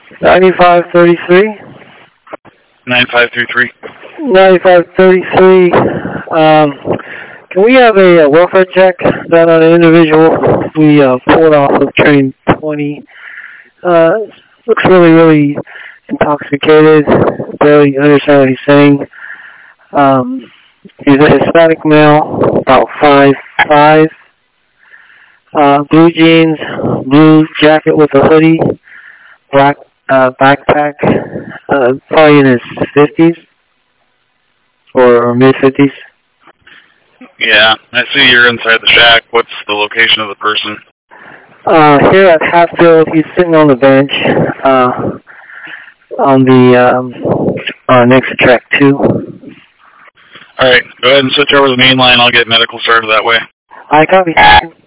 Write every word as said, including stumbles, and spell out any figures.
ninety-five thirty-three. ninety-five thirty-three. ninety-five thirty-three. Um, can we have a, a welfare check done on an individual we uh, pulled off of train twenty? Uh, looks really, really intoxicated. Barely understand what he's saying. Um, he's a Hispanic male, about five five. Uh, blue jeans, blue jacket with a hoodie, black uh, backpack, uh, probably in his fifties or, or mid-fifties. Yeah, I see you're inside the shack. What's the location of the person? Uh, here at Hatfield, he's sitting on the bench uh, on the um, uh, next to track two. All right, go ahead and switch over to the main line. I'll get medical started that way. I copy.